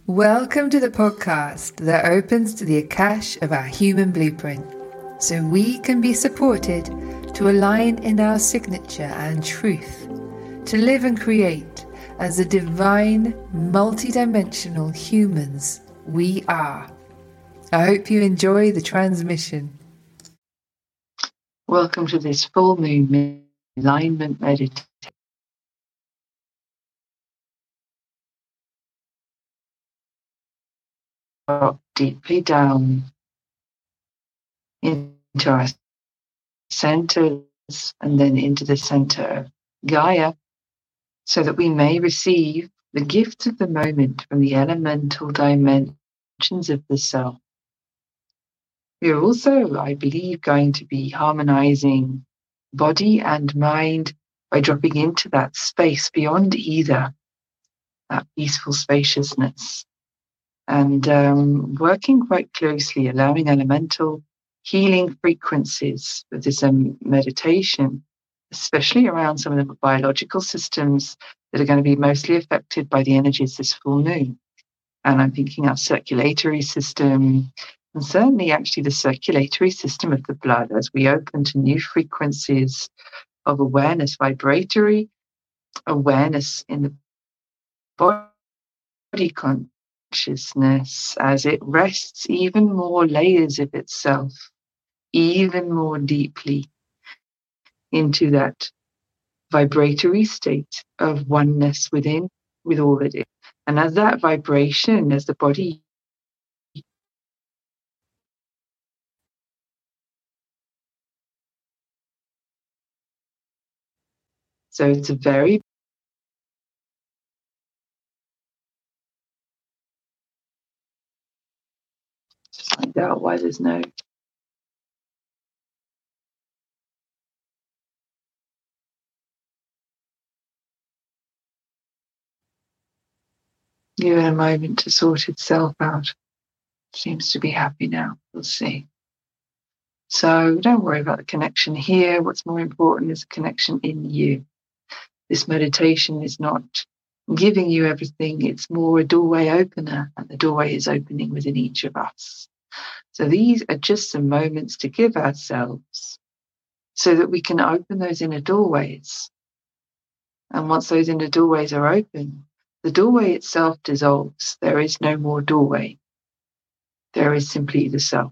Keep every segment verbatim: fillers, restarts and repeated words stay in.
Welcome to the podcast that opens to the Akash of our human blueprint, so we can be supported to align in our signature and truth, to live and create as the divine, multidimensional humans we are. I hope you enjoy the transmission. Welcome to this full moon alignment meditation. Drop deeply down into our centers and then into the center of Gaia, so that we may receive the gifts of the moment from the elemental dimensions of the self. We are also, I believe, going to be harmonizing body and mind by dropping into that space beyond either, that peaceful spaciousness. And um, working quite closely, allowing elemental healing frequencies with this um, meditation, especially around some of the biological systems that are going to be mostly affected by the energies this full moon. And I'm thinking our circulatory system, and certainly actually the circulatory system of the blood as we open to new frequencies of awareness, vibratory awareness in the body content. Consciousness as it rests even more layers of itself, even more deeply into that vibratory state of oneness within, with all that is. And as that vibration, as the body so it's a very find out why there's no give it a moment to sort itself out. Seems to be happy now. We'll see. So don't worry about the connection here. What's more important is the connection in you. This meditation is not giving you everything. It's more a doorway opener, and the doorway is opening within each of us. So these are just some moments to give ourselves so that we can open those inner doorways. And once those inner doorways are open, the doorway itself dissolves. There is no more doorway. There is simply the self.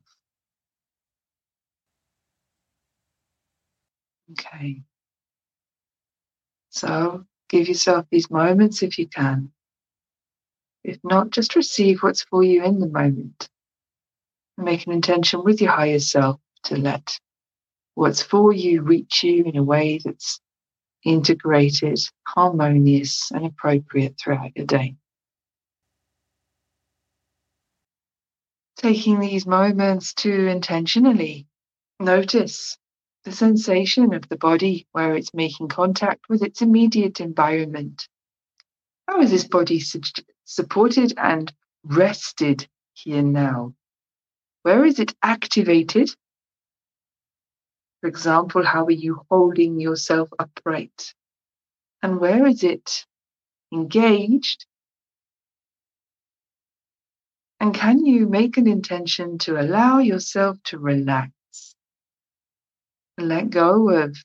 Okay. So give yourself these moments if you can. If not, just receive what's for you in the moment. And make an intention with your higher self to let what's for you reach you in a way that's integrated, harmonious, and appropriate throughout your day. Taking these moments to intentionally notice the sensation of the body where it's making contact with its immediate environment. How is this body su- supported and rested here now? Where is it activated? For example, how are you holding yourself upright? And where is it engaged? And can you make an intention to allow yourself to relax? Let go of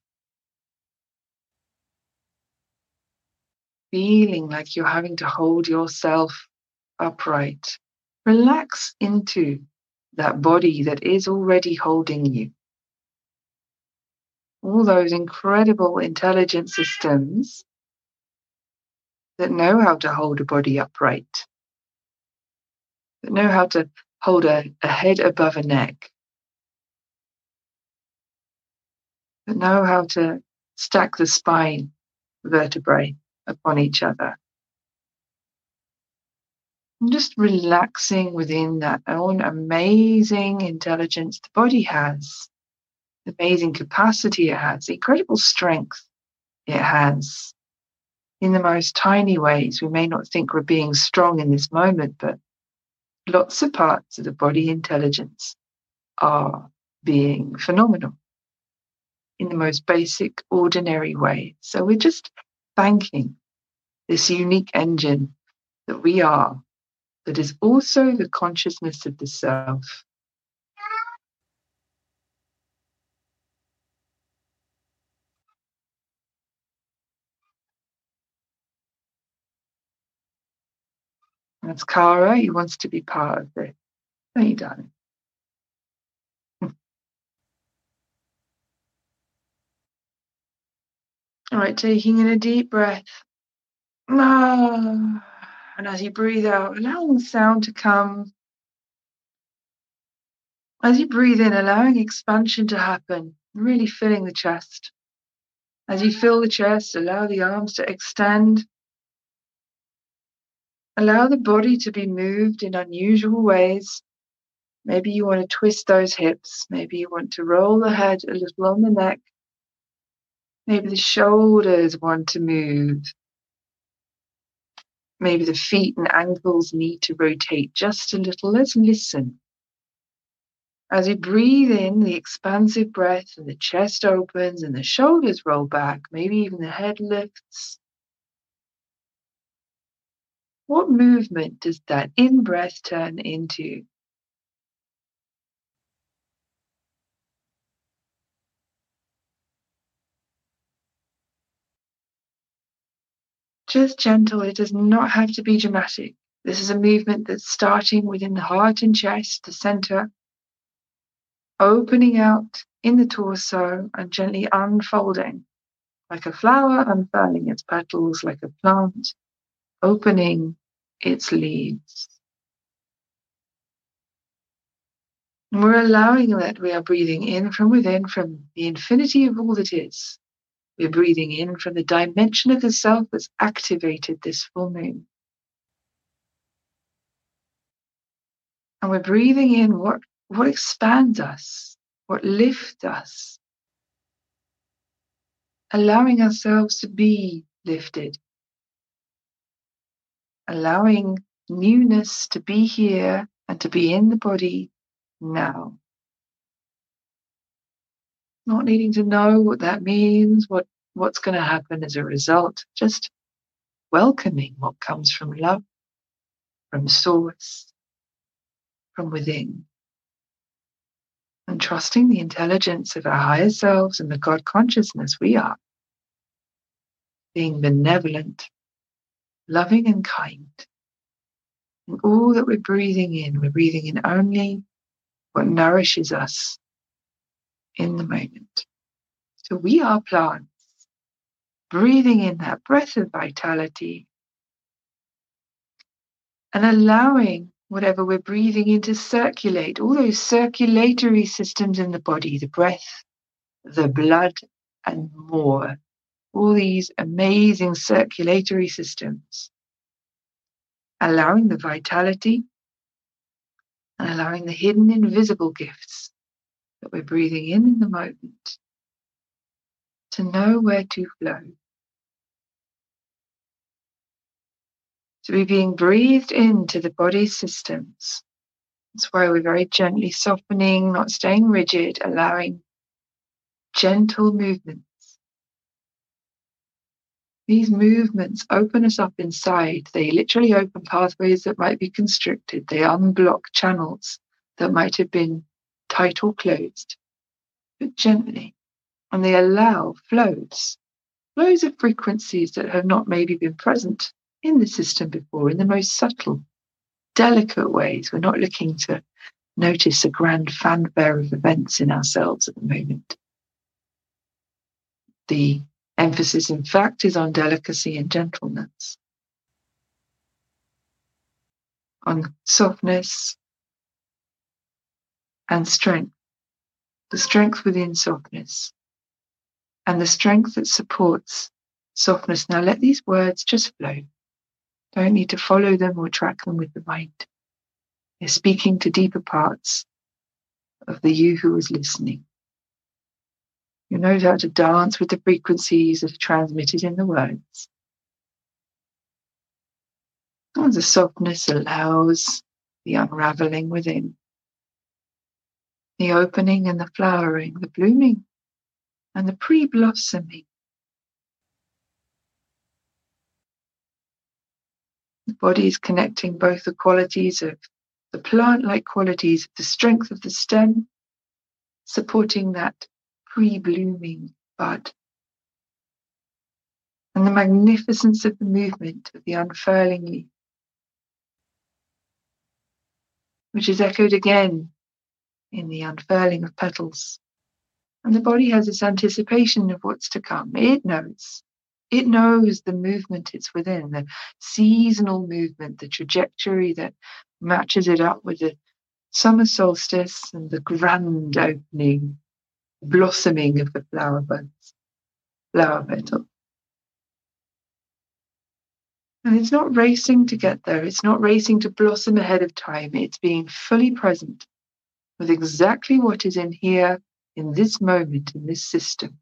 feeling like you're having to hold yourself upright. Relax into that body that is already holding you. All those incredible intelligent systems that know how to hold a body upright, that know how to hold a, a head above a neck, that know how to stack the spine vertebrae upon each other. And just relaxing within that own amazing intelligence the body has, the amazing capacity it has, the incredible strength it has. In the most tiny ways, we may not think we're being strong in this moment, but lots of parts of the body intelligence are being phenomenal in the most basic, ordinary way. So we're just thanking this unique engine that we are, that is also the consciousness of the self. That's Kara. He wants to be part of this. No, you don't. All right, taking in a deep breath. And as you breathe out, allowing the sound to come. As you breathe in, allowing expansion to happen, really filling the chest. As you fill the chest, allow the arms to extend. Allow the body to be moved in unusual ways. Maybe you want to twist those hips. Maybe you want to roll the head a little on the neck. Maybe the shoulders want to move. Maybe the feet and ankles need to rotate just a little. Let's listen. As you breathe in the expansive breath and the chest opens and the shoulders roll back, maybe even the head lifts. What movement does that in-breath turn into? Just gentle. It does not have to be dramatic. This is a movement that's starting within the heart and chest, the center, opening out in the torso and gently unfolding, like a flower unfurling its petals, like a plant opening its leaves. And we're allowing that. We are breathing in from within, from the infinity of all that is. We're breathing in from the dimension of the self that's activated this full moon. And we're breathing in what, what expands us, what lifts us, allowing ourselves to be lifted, allowing newness to be here and to be in the body now. Not needing to know what that means, what, what's going to happen as a result, just welcoming what comes from love, from source, from within. And trusting the intelligence of our higher selves and the God consciousness we are. Being benevolent, loving and kind. And all that we're breathing in, we're breathing in only what nourishes us in the moment. So we are plants, breathing in that breath of vitality and allowing whatever we're breathing in to circulate, all those circulatory systems in the body, the breath, the blood, and more. All these amazing circulatory systems, allowing the vitality and allowing the hidden invisible gifts that we're breathing in in the moment to know where to flow. To be being breathed into the body's systems. That's why we're very gently softening, not staying rigid, allowing gentle movements. These movements open us up inside. They literally open pathways that might be constricted. They unblock channels that might have been tight or closed, but gently. And they allow flows, flows of frequencies that have not maybe been present in the system before, in the most subtle, delicate ways. We're not looking to notice a grand fanfare of events in ourselves at the moment. The emphasis, in fact, is on delicacy and gentleness, on softness and strength, the strength within softness, and the strength that supports softness. Now let these words just flow. Don't need to follow them or track them with the mind. They're speaking to deeper parts of the you who is listening. You know how to dance with the frequencies that are transmitted in the words. And the softness allows the unraveling within, the opening and the flowering, the blooming and the pre-blossoming. The body is connecting both the qualities of the plant-like qualities of the strength of the stem, supporting that pre-blooming bud, and the magnificence of the movement of the unfurling leaf, which is echoed again in the unfurling of petals. And the body has this anticipation of what's to come. It knows. It knows the movement it's within, the seasonal movement, the trajectory that matches it up with the summer solstice and the grand opening, blossoming of the flower buds, flower petal. And it's not racing to get there. It's not racing to blossom ahead of time. It's being fully present with exactly what is in here, in this moment, in this system.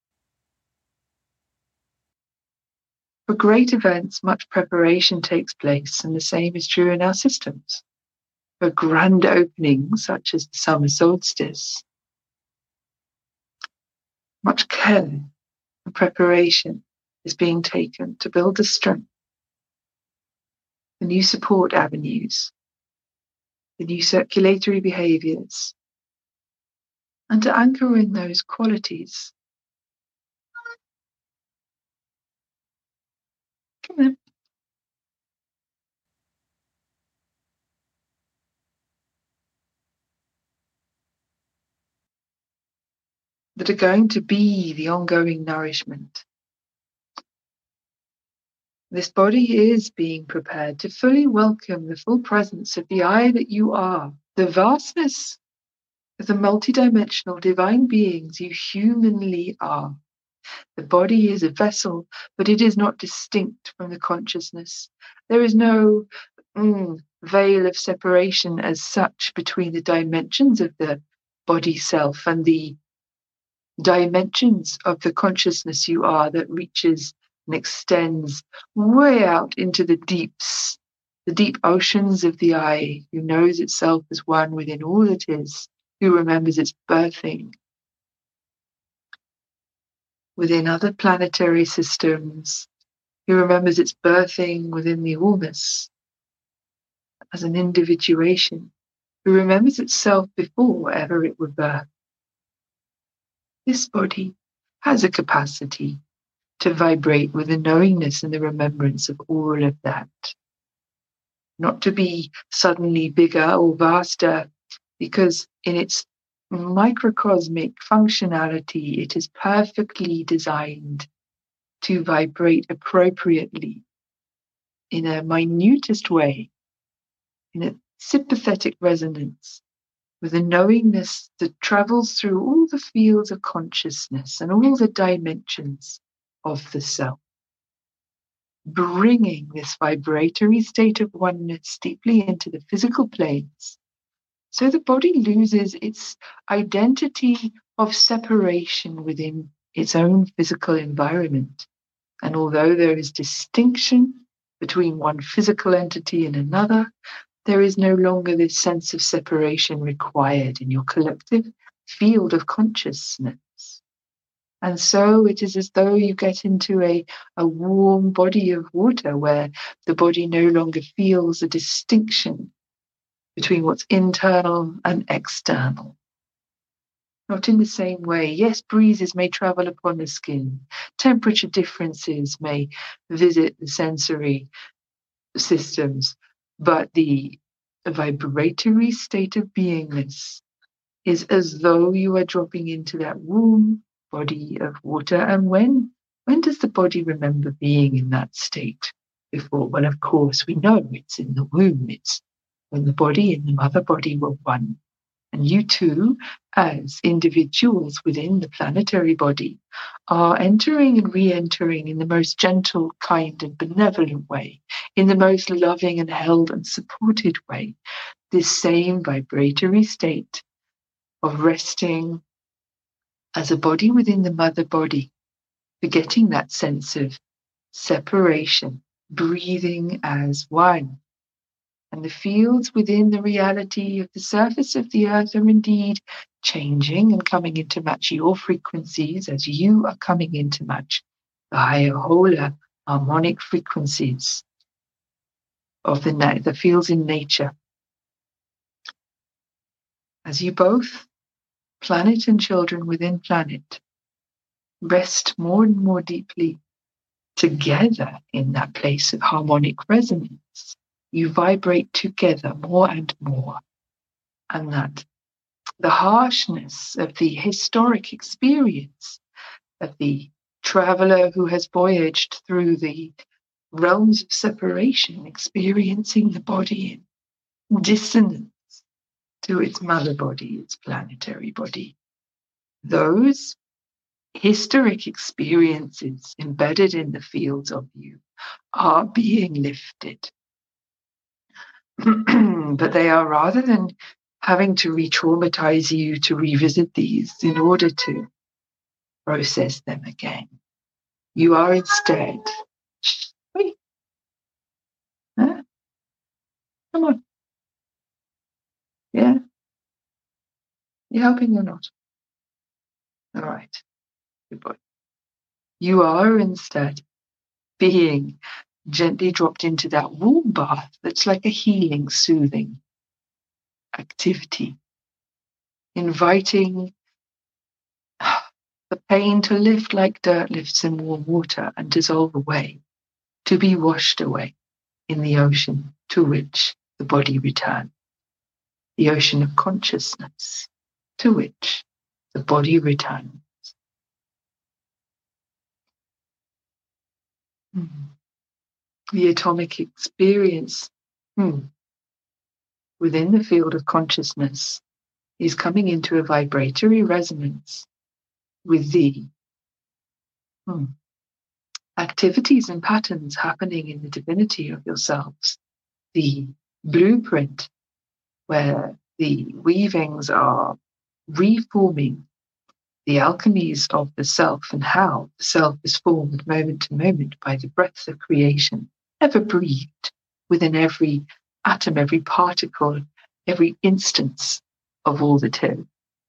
For great events, much preparation takes place, and the same is true in our systems. For grand openings, such as the summer solstice, much care and preparation is being taken to build the strength, the new support avenues, the new circulatory behaviors, and to anchor in those qualities. Come in. That are going to be the ongoing nourishment. This body is being prepared to fully welcome the full presence of the I that you are, the vastness of the multidimensional divine beings you humanly are. The body is a vessel, but it is not distinct from the consciousness. There is no mm, veil of separation as such between the dimensions of the body self and the dimensions of the consciousness you are that reaches and extends way out into the deeps, the deep oceans of the I, who knows itself as one within all that is, who remembers its birthing within other planetary systems, who remembers its birthing within the allness as an individuation, who remembers itself before ever it would birth. This body has a capacity to vibrate with the knowingness and the remembrance of all of that. Not to be suddenly bigger or vaster, because in its microcosmic functionality, it is perfectly designed to vibrate appropriately in a minutest way, in a sympathetic resonance, with a knowingness that travels through all the fields of consciousness and all the dimensions of the self, bringing this vibratory state of oneness deeply into the physical planes. So the body loses its identity of separation within its own physical environment. And although there is distinction between one physical entity and another, there is no longer this sense of separation required in your collective field of consciousness. And so it is as though you get into a, a warm body of water where the body no longer feels a distinction between what's internal and external. Not in the same way. Yes, breezes may travel upon the skin. Temperature differences may visit the sensory systems. But the vibratory state of beingness is as though you are dropping into that warm body of water. And when, when does the body remember being in that state before? Well, of course, we know it's in the womb. It's when the body and the mother body were one. And you two, as individuals within the planetary body, are entering and re-entering in the most gentle, kind, and benevolent way, in the most loving and held and supported way, this same vibratory state of resting as a body within the mother body, forgetting that sense of separation, breathing as one. And the fields within the reality of the surface of the earth are indeed changing and coming in to match your frequencies as you are coming in to match the higher, wholer, harmonic frequencies of the, na- the fields in nature. As you both, planet and children within planet, rest more and more deeply together in that place of harmonic resonance, you vibrate together more and more. And that the harshness of the historic experience of the traveler who has voyaged through the realms of separation, experiencing the body in dissonance to its mother body, its planetary body. Those historic experiences embedded in the fields of you are being lifted. But they are, rather than having to re-traumatize you to revisit these in order to process them again, you are instead, wait, huh? Come on. Yeah? You helping or not? All right. Good boy. You are instead being gently dropped into that warm bath that's like a healing, soothing activity, inviting the pain to lift like dirt lifts in warm water and dissolve away, to be washed away in the ocean to which the body returns, the ocean of consciousness to which the body returns. Mm. The atomic experience mm, within the field of consciousness is coming into a vibratory resonance with the mm, activities and patterns happening in the divinity of yourselves, the blueprint where the weavings are reforming the alchemies of the self and how the self is formed moment to moment by the breath of creation, ever breathed within every atom, every particle, every instance of all that is.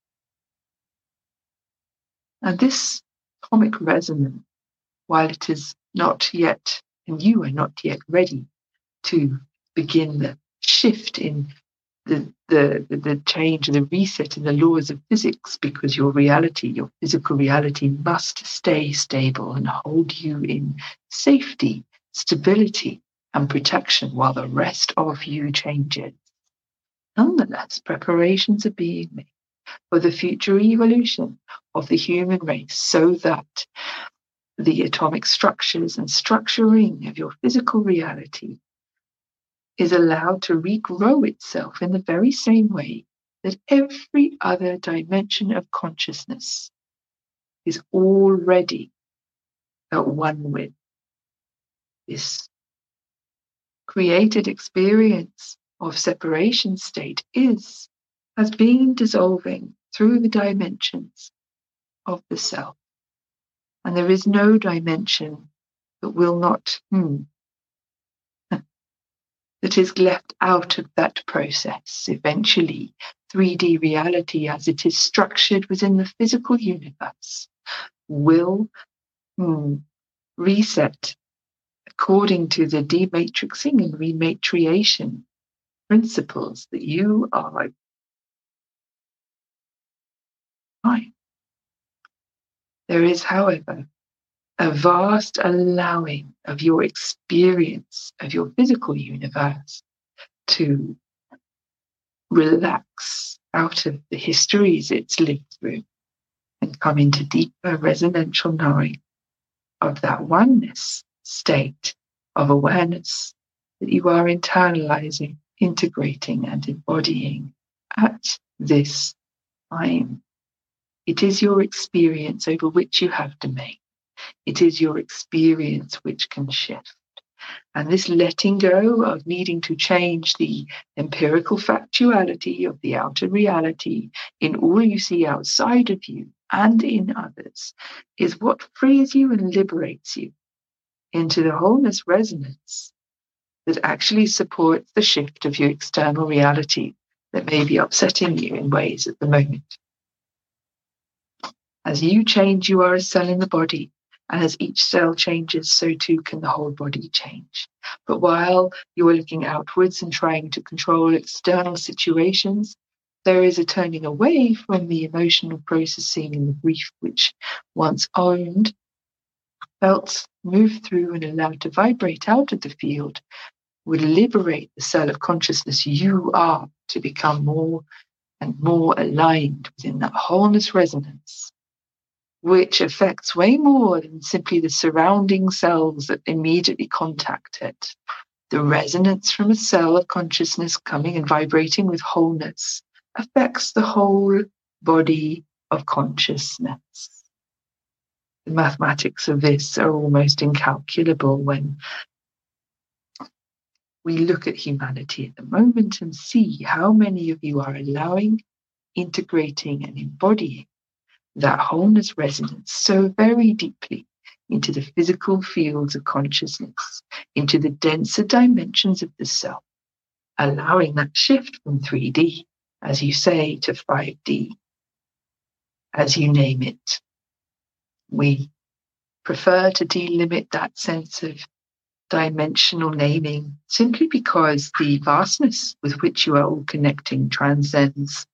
And this atomic resonance, while it is not yet, and you are not yet ready to begin the shift in the, the, the change, the reset in the laws of physics, because your reality, your physical reality must stay stable and hold you in safety, stability, and protection while the rest of you changes. Nonetheless, preparations are being made for the future evolution of the human race so that the atomic structures and structuring of your physical reality is allowed to regrow itself in the very same way that every other dimension of consciousness is already at one with. This created experience of separation state is, has been dissolving through the dimensions of the self. And there is no dimension that will not, hmm, that is left out of that process. Eventually, three D reality as it is structured within the physical universe will hmm, reset according to the dematrixing and rematriation principles that you are. There is, however, a vast allowing of your experience of your physical universe to relax out of the histories it's lived through and come into deeper resonantial knowing of that oneness state of awareness that you are internalizing, integrating, and embodying at this time. It is your experience over which you have domain. It is your experience which can shift. And this letting go of needing to change the empirical factuality of the outer reality in all you see outside of you and in others is what frees you and liberates you into the wholeness resonance that actually supports the shift of your external reality that may be upsetting you in ways at the moment. As you change, you are a cell in the body And as each cell changes, so too can the whole body change. But while you are looking outwards and trying to control external situations, there is a turning away from the emotional processing and the grief which once owned, felt, moved through and allowed to vibrate out of the field, would liberate the cell of consciousness you are to become more and more aligned within that wholeness resonance, which affects way more than simply the surrounding cells that immediately contact it. The resonance from a cell of consciousness coming and vibrating with wholeness affects the whole body of consciousness. The mathematics of this are almost incalculable when we look at humanity at the moment and see how many of you are allowing, integrating, and embodying that wholeness resonance so very deeply into the physical fields of consciousness, into the denser dimensions of the self, allowing that shift from three D, as you say, to five D, as you name it. We prefer to delimit that sense of dimensional naming simply because the vastness with which you are all connecting transcends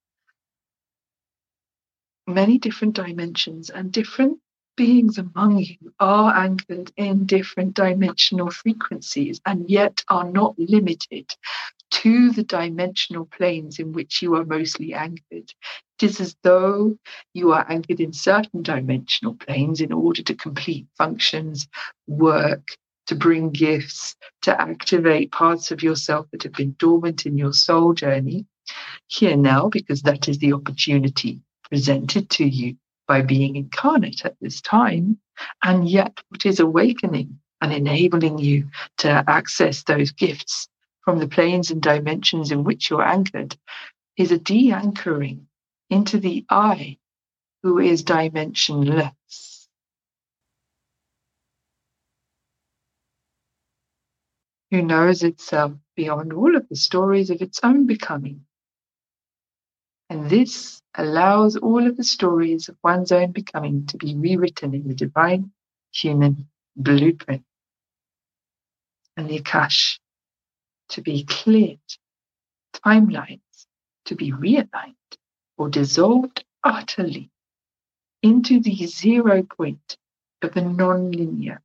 many different dimensions, and different beings among you are anchored in different dimensional frequencies and yet are not limited to the dimensional planes in which you are mostly anchored. It is as though you are anchored in certain dimensional planes in order to complete functions, work, to bring gifts, to activate parts of yourself that have been dormant in your soul journey here now, because that is the opportunity presented to you by being incarnate at this time. And yet what is awakening and enabling you to access those gifts from the planes and dimensions in which you're anchored is a de-anchoring into the I, who is dimensionless. Who knows itself beyond all of the stories of its own becoming. And this allows all of the stories of one's own becoming to be rewritten in the divine human blueprint. And the Akash to be cleared, timelines to be realigned or dissolved utterly into the zero point of the non-linear.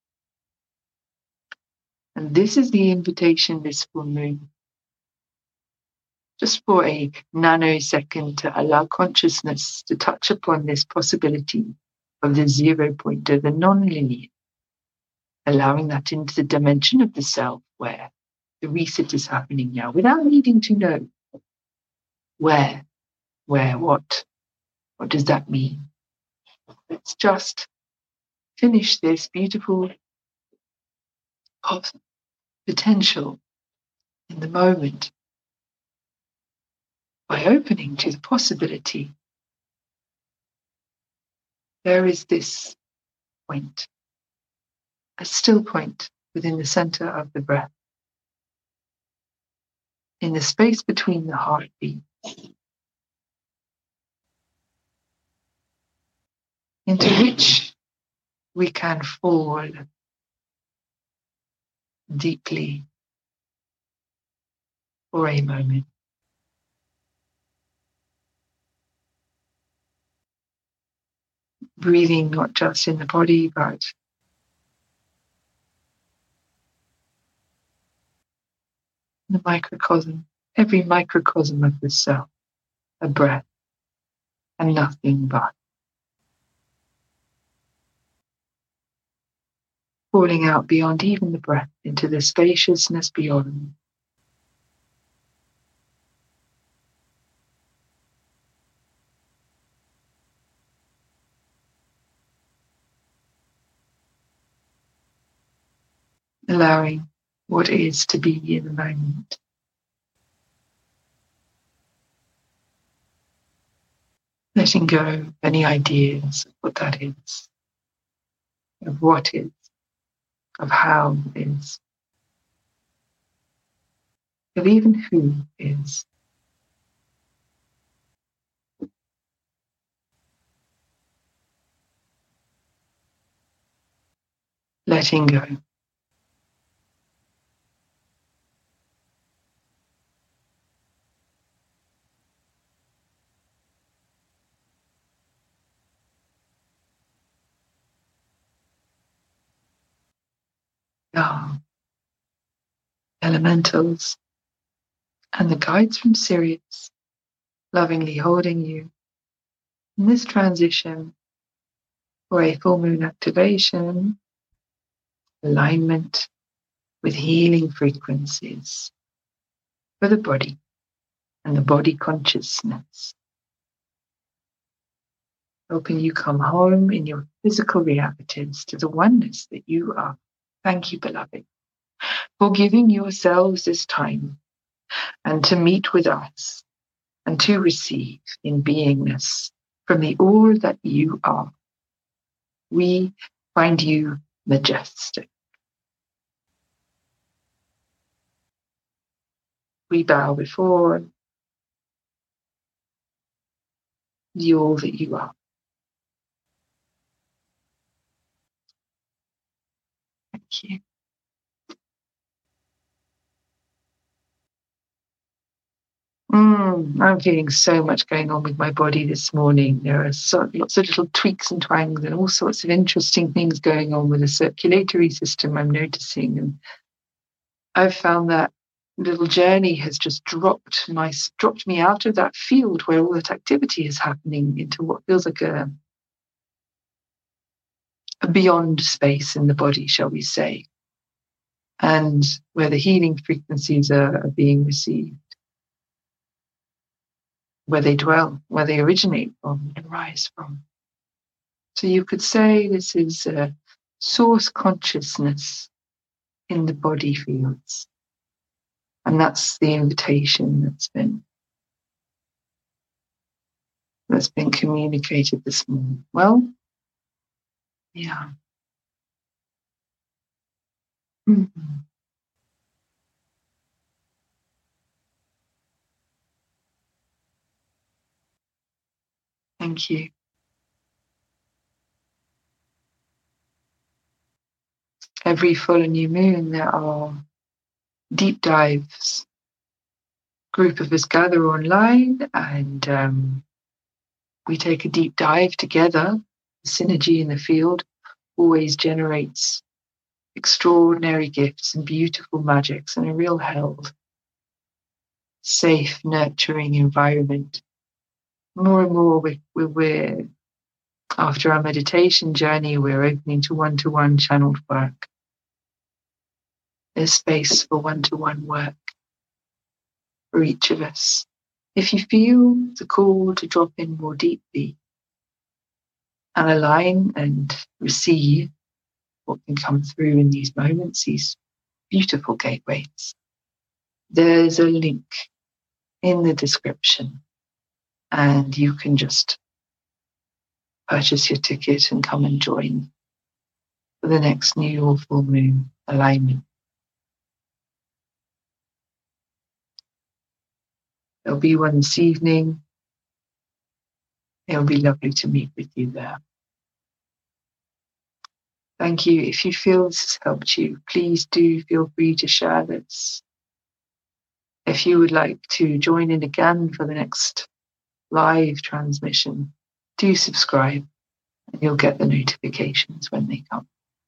And this is the invitation this full moon, just for a nanosecond, to allow consciousness to touch upon this possibility of the zero point of the non-linear, allowing that into the dimension of the self where the reset is happening now, without needing to know where, where, what, what does that mean? Let's just finish this beautiful potential in the moment by opening to the possibility. There is this point, a still point within the center of the breath, in the space between the heartbeats, into which we can fall deeply for a moment. Breathing not just in the body, but the microcosm, every microcosm of the self, a breath, and nothing but. Falling out beyond even the breath into the spaciousness beyond. Allowing what is to be in the moment. Letting go of any ideas of what that is, of what is, of how is, of even who is. letting go. Ah, elementals and the guides from Sirius lovingly holding you in this transition for a full moon activation, alignment with healing frequencies for the body and the body consciousness, helping you come home in your physical realities to the oneness that you are. Thank you, beloved, for giving yourselves this time and to meet with us and to receive in beingness from the all that you are. We find you majestic. We bow before the all that you are. Thank you. Mm, I'm feeling so much going on with my body this morning. There are so, lots of little tweaks and twangs and all sorts of interesting things going on with the circulatory system I'm noticing. And I've found that little journey has just dropped my dropped me out of that field where all that activity is happening into what feels like a, a beyond space in the body, shall we say, and where the healing frequencies are, are being received, where they dwell, where they originate from and arise from. So you could say this is a source consciousness in the body fields. And that's the invitation that's been that's been communicated this morning. Well, yeah. Mm-hmm. Thank you. Every full and new moon, there are deep dives. A group of us gather online and um, we take a deep dive together. The synergy in the field always generates extraordinary gifts and beautiful magics and a real held, safe, nurturing environment. More and more, we, we, we're, after our meditation journey, we're opening to one-to-one channeled work. There's space for one-to-one work for each of us. If you feel the call to drop in more deeply and align and receive what can come through in these moments, these beautiful gateways, there's a link in the description and you can just purchase your ticket and come and join for the next new or full moon alignment. There'll be one this evening. It'll be lovely to meet with you there. Thank you. If you feel this has helped you, please do feel free to share this. If you would like to join in again for the next live transmission, do subscribe and you'll get the notifications when they come.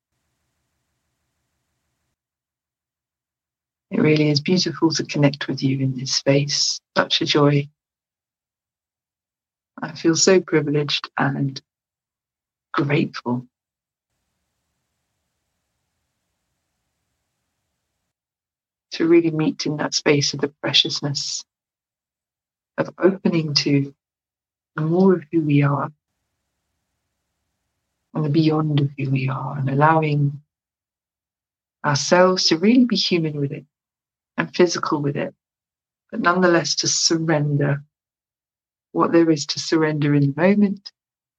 It really is beautiful to connect with you in this space. Such a joy. I feel so privileged and grateful. To really meet in that space of the preciousness of opening to more of who we are and the beyond of who we are, and allowing ourselves to really be human with it and physical with it, but nonetheless to surrender what there is to surrender in the moment,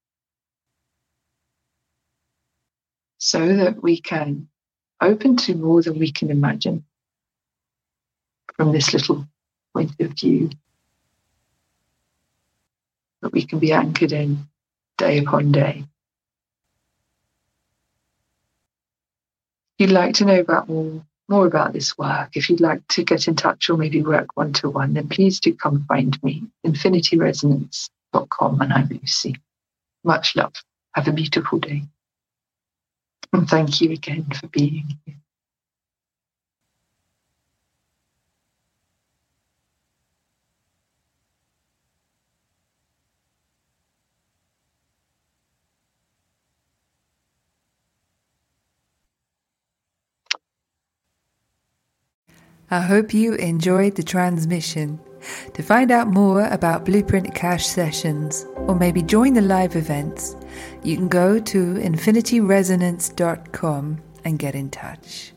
so that we can open to more than we can imagine from this little point of view, that we can be anchored in day upon day. you'd like to know about more, more about this work, if you'd like to get in touch or maybe work one-to-one, then please do come find me, infinity resonance dot com, and I'm Lucy. Much love. Have a beautiful day. And thank you again for being here. I hope you enjoyed the transmission. To find out more about Blueprint Akash sessions, or maybe join the live events, you can go to infinity resonance dot com and get in touch.